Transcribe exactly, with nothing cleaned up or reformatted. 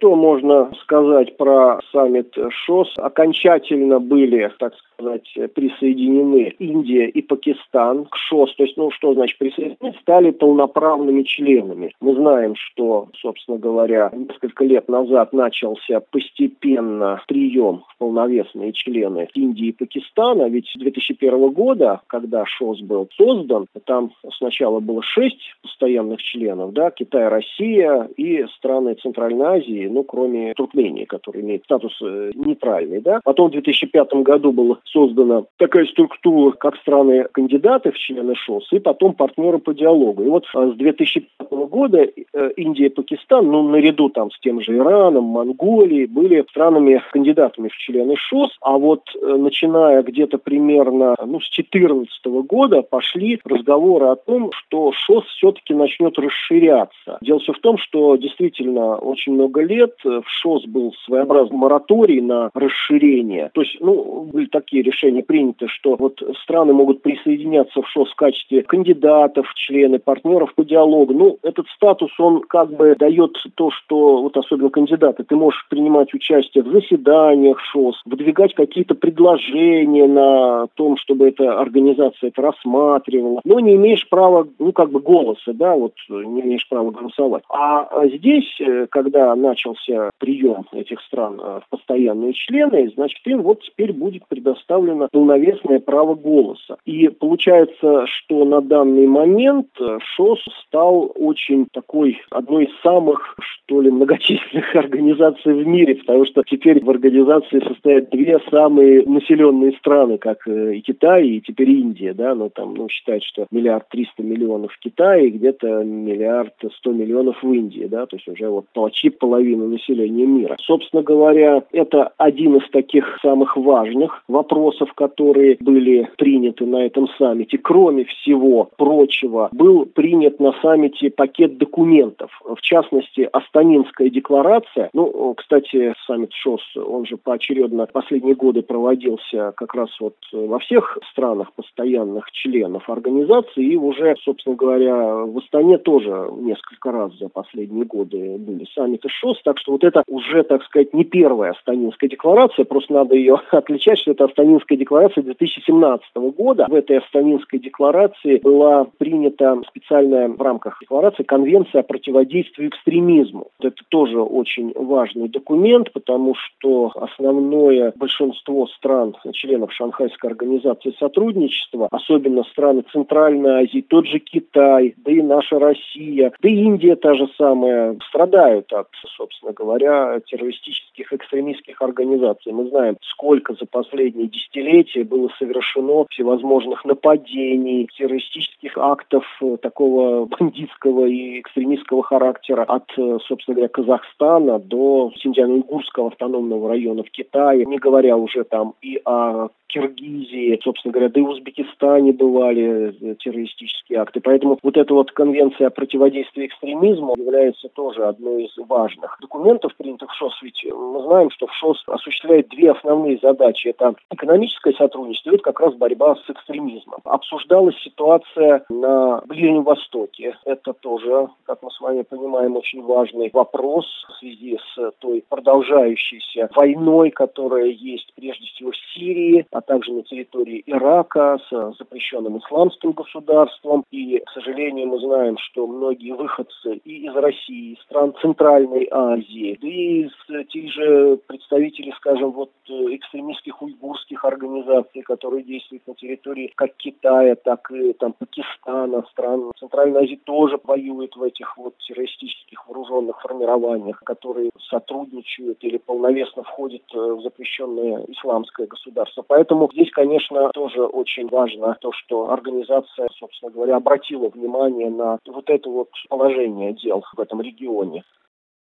что можно сказать про саммит ШОС? Окончательно были, так сказать, присоединены Индия и Пакистан к ШОС. То есть, ну, что значит присоединены? Стали полноправными членами. Мы знаем, что, собственно говоря, несколько лет назад начался постепенно прием в полновесные члены Индии и Пакистана. Ведь с две тысячи первого года, когда ШОС был создан, там сначала было шесть постоянных членов, да, Китай, Россия и страны Центральной Азии, ну, кроме Туркмении, который имеет статус э, нейтральный, да. Потом в две тысячи пятом году была создана такая структура, как страны-кандидаты в члены ШОС, и потом партнеры по диалогу. И вот э, с две тысячи пятого года э, Индия и Пакистан, ну, наряду там с тем же Ираном, Монголией, были странами-кандидатами в члены ШОС, а вот э, начиная где-то примерно, ну, с две тысячи четырнадцатого года пошли разговоры о том, что ШОС все-таки начнет расширяться. Дело все в том, что действительно очень много лет в ШОС был своеобразный мораторий на расширение. То есть, ну, были такие решения приняты, что вот страны могут присоединяться в ШОС в качестве кандидатов в члены, партнеров по диалогу. Ну, этот статус, он как бы дает то, что, вот особенно кандидаты, ты можешь принимать участие в заседаниях ШОС, выдвигать какие-то предложения на том, чтобы эта организация это рассматривала, но не имеешь права, ну, как бы голоса, да, вот не имеешь права голосовать. А здесь, когда начался прием этих стран в постоянные члены, значит, им вот теперь будет предоставлено полновесное право голоса. И получается, что на данный момент ШОС стал очень такой, одной из самых, что ли, многочисленных организаций в мире, потому что теперь в организации состоят две самые населенные страны, как и Китай, и теперь Индия, да, но там, ну, считают, что миллиард триста миллионов в Китае, и где-то миллиард сто миллионов в Индии, да, то есть уже вот почти половина населения мира. Собственно говоря, это один из таких самых важных вопросов, которые были приняты на этом саммите. Кроме всего прочего, был принят на саммите пакет документов, в частности, Астанинская декларация. Ну, кстати, саммит ШОС, он же поочередно последние годы проводился как раз вот во всех странах постоянных членов организации, и уже, собственно говоря, в Астане тоже несколько раз за последние годы были саммиты ШОС, так что вот это уже, так сказать, не первая Астанинская декларация, просто надо ее отличать, что это Астанинская декларация две тысячи семнадцатого года. В этой Астанинской декларации была принята специальная в рамках декларации конвенция о противодействии экстремизму. Это тоже очень важный документ, потому что основное большинство стран, членов Шанхайской организации сотрудничества, особенно страны Центральной Азии, тот же Китай, да и наша Россия, да и Индия та же самая, страдают от, собственно говоря, террористических, экстремистских организаций. Мы знаем, сколько за последние десятилетия было совершено всевозможных нападений, террористических актов такого бандитского и экстремистского характера от, собственно говоря, Казахстана до Синьцзян-Уйгурского автономного района в Китае, не говоря уже там и о Киргизии, собственно говоря, да и в Узбекистане бывали террористические акты. Поэтому вот эта вот конвенция о противодействии экстремизму является тоже одной из важных документов, принятых в ШОС. Ведь мы знаем, что в ШОС осуществляет две основные задачи. Это экономическое сотрудничество и вот как раз борьба с экстремизмом. Обсуждалась ситуация на Ближнем Востоке. Это тоже, как мы с вами понимаем, очень важный вопрос в связи с той продолжающейся войной, которая есть прежде всего в Сирии, а также на территории Ирака с запрещенным исламским государством. И, к сожалению, мы знаем, что многие выходцы и из России, из стран Центральной Азии, да и из тех же представителей, скажем, вот экстремистских уйгурских организаций, которые действуют на территории как Китая, так и там Пакистана, стран Центральной Азии тоже воюют в этих вот террористических вооруженных формированиях, которые сотрудничают или полновесно входят в запрещенное исламское государство. Поэтому здесь, конечно, тоже очень важно то, что организация, собственно говоря, обратила внимание на вот это вот положение дел в этом регионе.